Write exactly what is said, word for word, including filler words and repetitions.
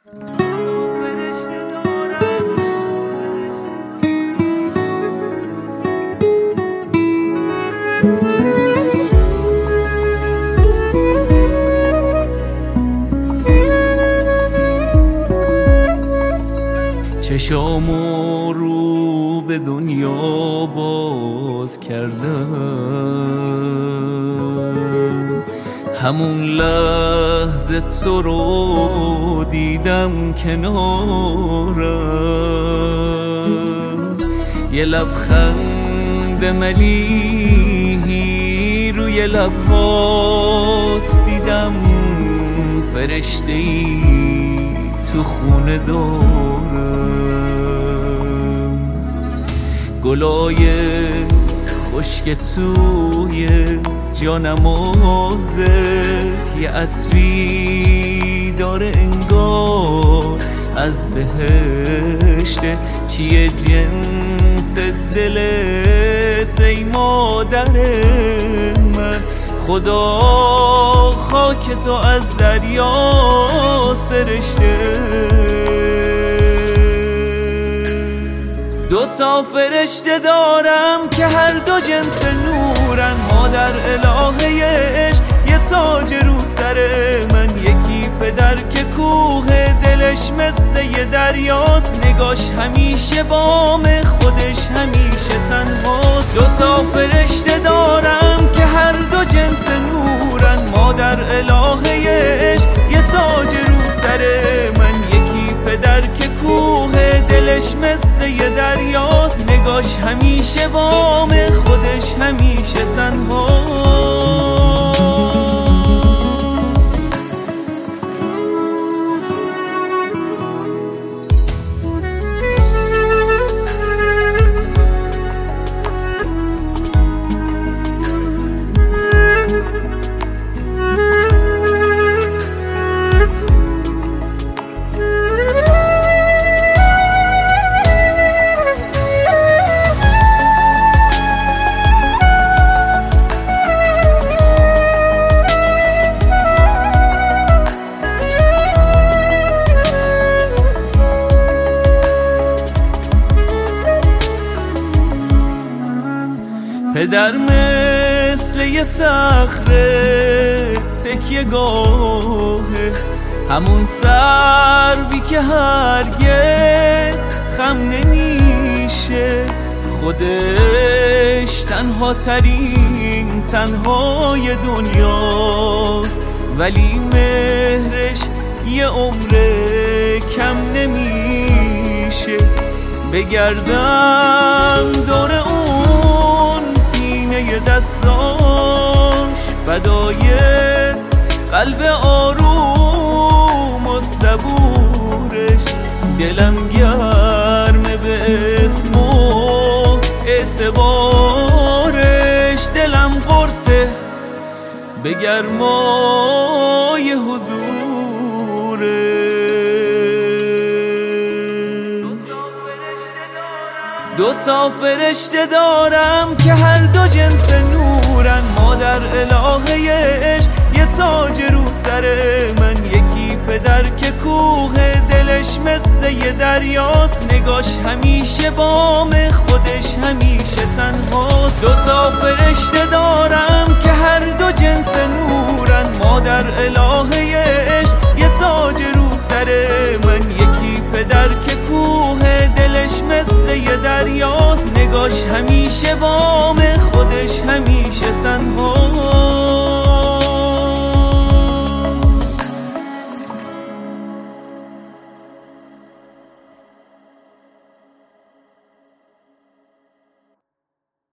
چشامو رو به دنیا باز کردم، همون لحظه تو رو دیدم کنارم. یه لبخند ملیحی روی لبهات دیدم، فرشته‌ای تو خونه دارم. گلای خشک توی جانمازت یه عطری داره انگار از بهشته. چیه جنس دلت ای مادر من؟ خدا خاک تو از دریا سرشته. دو تا فرشته دارم که هر دو جنس نورن، مادر الهه عشق یه تاج رو سر من. یکی پدر که کوه دلش مثل یه دریاست، نگاش همیشه بام خودش همیشه تنهاست. دو تا فرشته دارم که هر دو جنس نورن، مادر الهه عشق یه تاج رو سر من. یکی پدر که کوه دلش مثل یه دریاست، نگاش همیشه بام خودش همیشه تنهاست. پدر مثل یه صخره تکیه گاهه، همون سروی که هرگز خم نمیشه. خودش تنها ترین تنهای دنیاست، ولی مهرش یه عمر کم نمیشه. بگردم دور اون پینه دستاش، فدای قلب آروم و صبورش. دلم گرم به اسم و اعتبارش، دلم قرصه به گرمای حضورش. دو تا فرشته دارم که هر دو جنس نورن، مادر الهه عشق یه تاج رو سر من. یکی پدر که کوه دلش مثل یه دریاست، نگاش همیشه بام خودش همیشه تنهاست. دو تا فرشته دارم که هر دو جنس نورن، مادر الهه عشق یه تاج رو سر من. یکی پدر که کوه دلش مثل یه دریاست، نگاش همیشه بام خودش همیشه تنها.